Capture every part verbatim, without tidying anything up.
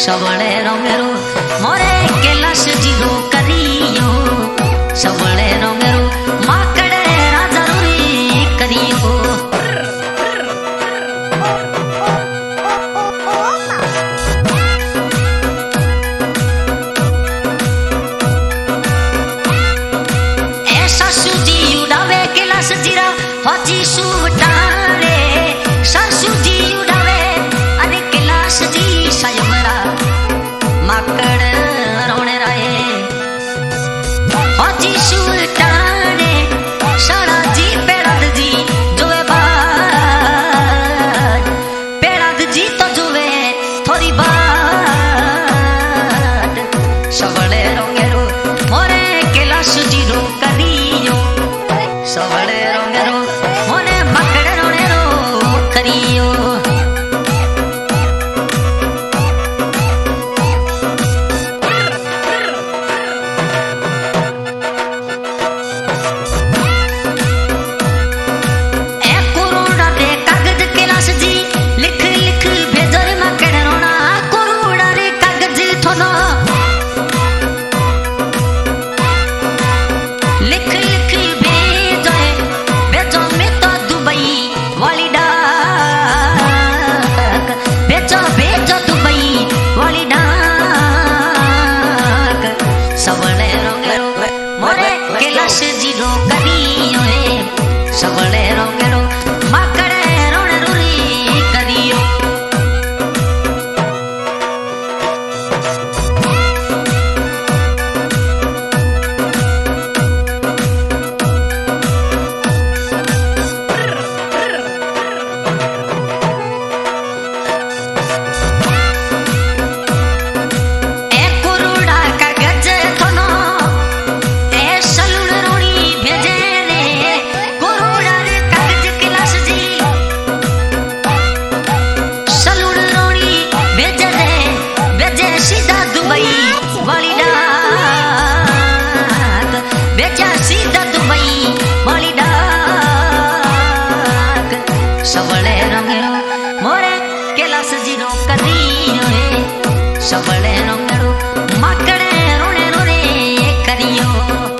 सबले रंगेरो मोरे कैलाश जीरो करियो सबले रंगेरो माकड़े राजा री करियो ऐसा सुजी उड़ावे कैलाश जीरा होची सुवटारे सासू जी उड़ावे अरे कैलाश जी सायमरा माकड़ रोने राये होची सुवटारे सारा जी पेड़ाद जी जोवे बार पेड़ाद जी तो जोवे थोड़ी बात सबले रंगेरो मोरे कैलाश जी रो करियो सबले रंगेरो मोरे माकड़ रोने रो करियो सबले रंगेरो माकड़े रोने रोरी करियो ए कुरुड़ा कागज थनो ए सलून रोनी भेजे वाली डाक बेचा सीधा दुबई वाली डाक सबले रंगेरो मोरे कैलाश जीरो करियो सबले रंगेरो माकड़े रोने रोने करियो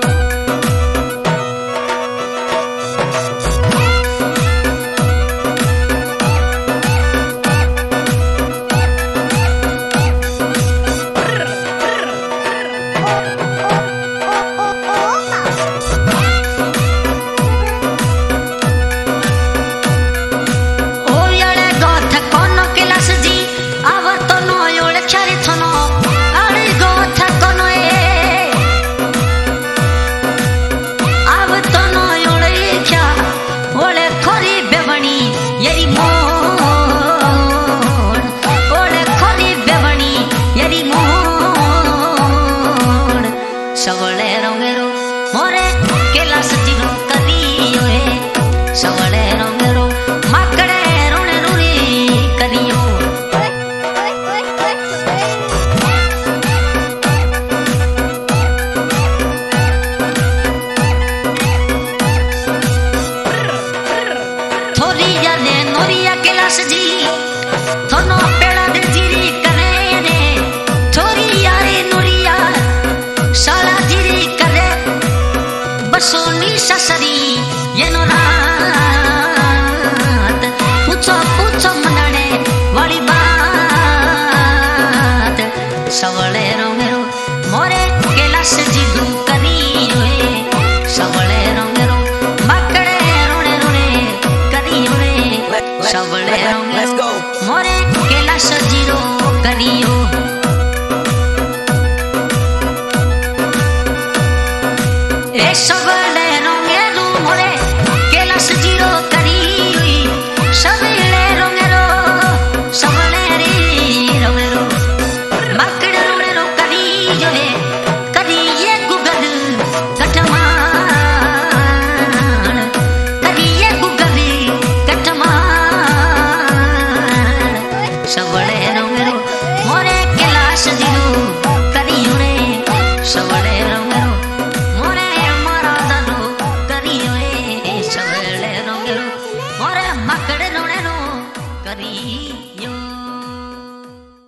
सबले रंगेरो मोरे कैलाश जीरो करियो सबले रंगेरो माकड़े रोने रोरी करियो थोड़ी जाने नोरिया कैलाश जी थोनो पेड़ा दे जीरी करे ने थोड़ी यारे नोरिया साला जीरी करे बसोनी ससरी ये नो रात पूछो पूछो मनने वाली बात सबले रंगेरो मोरे कैलाश जीरो करियो सबले रंगेरो माकड़े रोने रोने करियो सबले रंगेरो मोरे कैलाश जीरो करियो ए सबले रंगेरो मोरे कैलाश जीरो करियो सबले रंगेरो सबले रे रंगेरो माकड़ रोने रो करियो करिए गुगल कटमान करिए गुगल कटमान सबले रंगेरो मोरे कैलाश जीरो करियो सबले रंगेरो मोरे मारा दादो करियो सबले रंगेरो मोरे माकड़ रोने रो करियो।